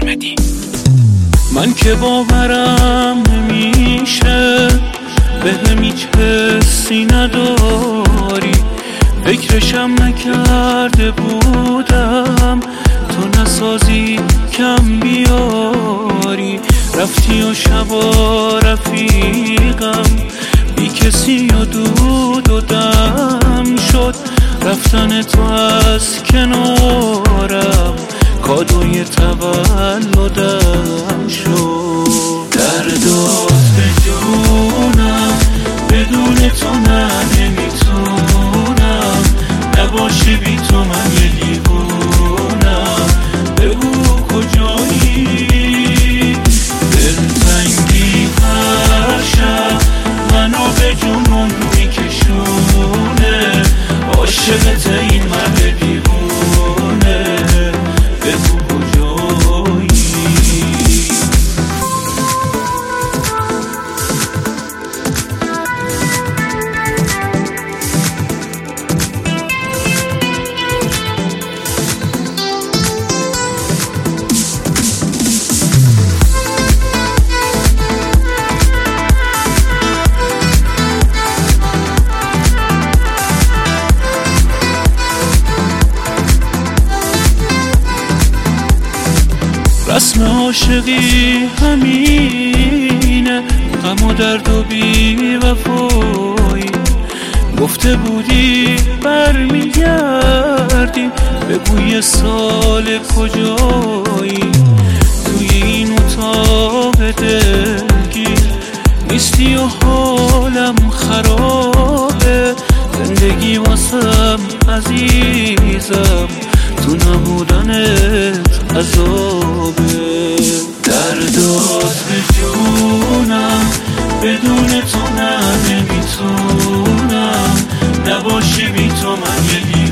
من که باورم نمیشه بهم هیچ حسی نداری، فکرشم نکرده بودم تو نسازی کم بیاری. رفتی و شبا رفیقم بی کسی و دود و دم شد، رفتن تو از کنارم کادوی تولدم شد. دردات به جونم بدون تو نه نمیتونم، نباشی بی تو من یه دیوونم. بگو کجایی دلتنگی هر شب منو به جنون میکشونه، عاشقت این مرد دیوونه. بگو کجایی. رسم عاشقی همینه، غم و درد و بی وفایی. گفته بودی برمیگردی، بگو یه سال کجایی. توی این اتاق دلگیر نیستی و حالم خرابه، زندگی واسم عزیزم تو نبودنت عذابه. دردات به جونم بدون تو نه نمیتونم، نباشی بی تو من یه